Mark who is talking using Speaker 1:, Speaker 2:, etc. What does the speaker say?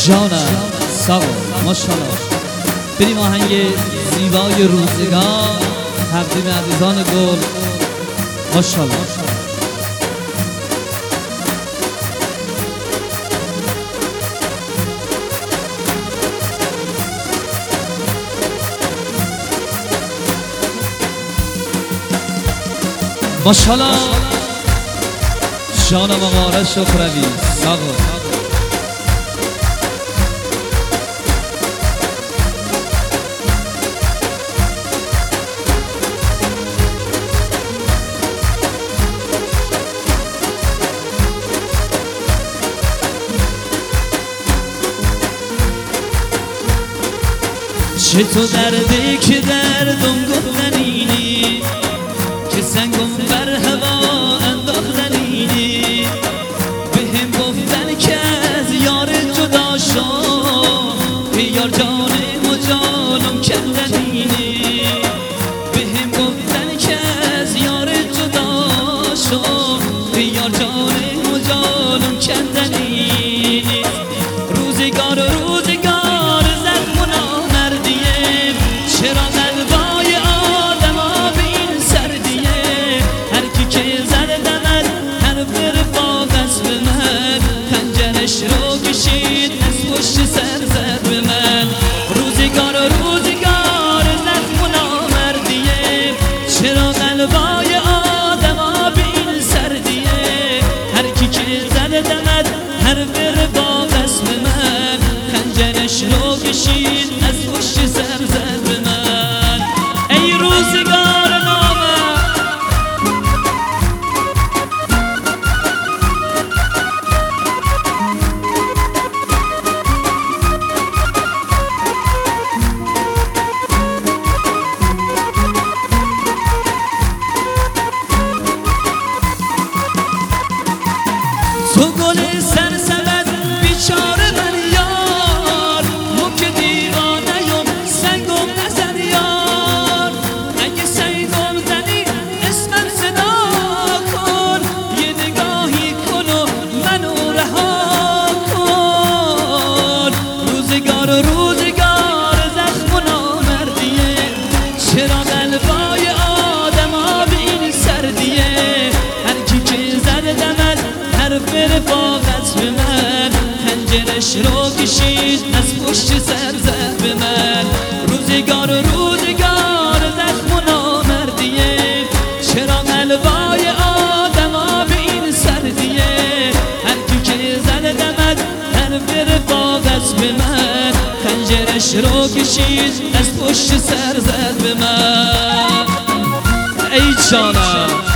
Speaker 1: جانم ساق ماشاءالله. بریم آهنگ زیبای روزگار تقدیم عزیزان گل ماشاءالله. ماشاءالله جانم آقا شکروی ساق چه تو دردی که دردم گفتنینی، که سنگم بر هوا انداختنینی، به هم گفتن که از یار جدا شو، یار جانم و جانم کردنینی، به هم گفتن که از یار جدا شو، یار جانم و جانم کردنینی. روزگار و روزگار زخم و نامردیه، چرا قلبای آدم ها به این سردیه، هر کی که زده دمد حرف رفاق است به من، خنجرش رو کشید از پشت سر زد به من. روزگار و روزگار زخم و نامردیه، چرا قلبای آدم ها به این سردیه، هر کی که زده دمد حرف رفاق است به من، خنجرش رو کشید از پشت سر زد به من. ای روزگار نامم تو گل سرسبد بیچاره من یار، مو که دیوانه‌ام سنگم نزن یار، اگه سنگم زنی اسمم صدا کن، یه نگاهی کن و منو رها کن. روزگار و روزگار زخم و نامردیه، چرا قلبای آدما به این سردیه، هر کی که زده دمد حرف رفاقت به من، خنجرش رو کشید از پشت سر زد به من. روزگار و روزگار زخم و نامردیه، چرا قلبای آدما به این سردیه، هر کی که زده دمد حرف رفاقت به من، خنجرش رو کشید از پشت سر زد به من. ای جانم